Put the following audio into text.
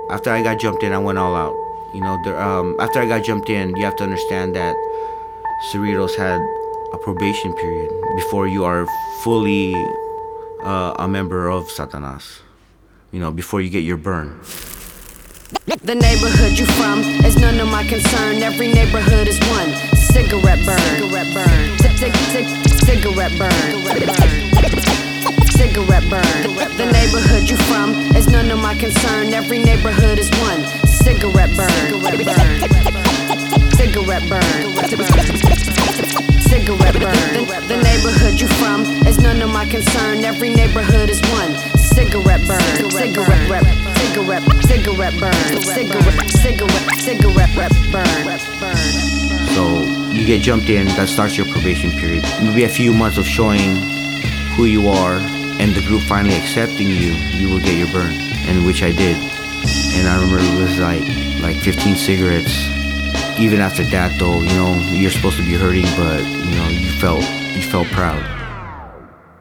after I got jumped in, I went all out. After I got jumped in, you have to understand that Cerritos had a probation period before you are fully a member of Satanas. Before you get your burn. The neighborhood you from is none of my concern. Every neighborhood is one cigarette burn. Cigarette burn. Cigarette burn. Cigarette burn. The neighborhood you from is none of my concern. Every neighborhood is one cigarette burn. Cigarette burn. Cigarette burn. The neighborhood you from is none of my concern. Every neighborhood is one cigarette burn. Cigarette rep. Cigarette burn. Cigarette burn. So you get jumped in, that starts your probation period. Maybe a few months of showing who you are and the group finally accepting you, you will get your burn, and which I did. And I remember it was like 15 cigarettes. Even after that though, you're supposed to be hurting, but you felt proud.